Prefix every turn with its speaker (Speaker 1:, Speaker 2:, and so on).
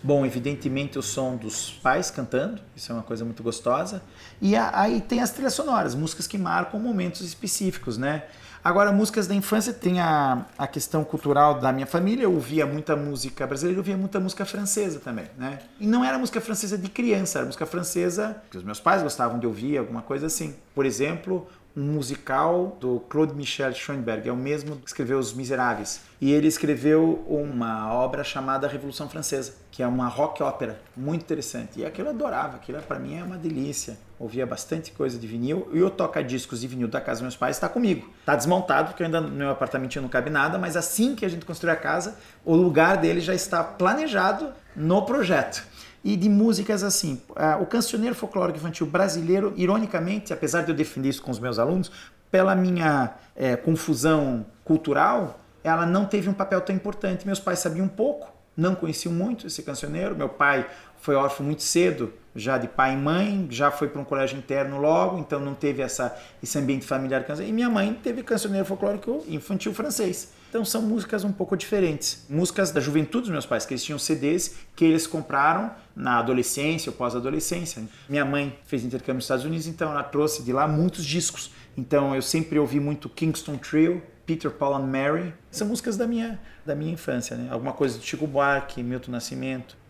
Speaker 1: Bom, evidentemente o som dos pais cantando, isso é uma coisa muito gostosa. E aí tem as trilhas sonoras, músicas que marcam momentos específicos, né? Agora, músicas da infância tem a questão cultural da minha família. Eu ouvia muita música brasileira, eu ouvia muita música francesa também, né? E não era música francesa de criança, era música francesa que os meus pais gostavam de ouvir, alguma coisa assim. Por exemplo, um musical do Claude Michel Schoenberg, é o mesmo que escreveu Os Miseráveis. E ele escreveu uma obra chamada Revolução Francesa, que é uma rock ópera muito interessante. E aquilo eu adorava, aquilo para mim é uma delícia. Ouvia bastante coisa de vinil. E o toca-discos de vinil da casa dos meus pais está comigo. Está desmontado, porque ainda no meu apartamentinho não cabe nada, mas assim que a gente construir a casa, o lugar dele já está planejado no projeto. E de músicas assim, o cancioneiro folclórico infantil brasileiro, ironicamente, apesar de eu defender isso com os meus alunos, pela minha confusão cultural, ela não teve um papel tão importante. Meus pais sabiam um pouco, não conheciam muito esse cancioneiro. Meu pai foi órfão muito cedo, já de pai e mãe, já foi para um colégio interno logo, então não teve esse ambiente familiar. E minha mãe teve cancioneiro folclórico infantil francês. Então são músicas um pouco diferentes. Músicas da juventude dos meus pais, que eles tinham CDs que eles compraram na adolescência ou pós-adolescência. Minha mãe fez intercâmbio nos Estados Unidos, então ela trouxe de lá muitos discos. Então eu sempre ouvi muito Kingston Trio, Peter, Paul and Mary. São músicas da minha infância, né? Alguma coisa do Chico Buarque, Milton Nascimento.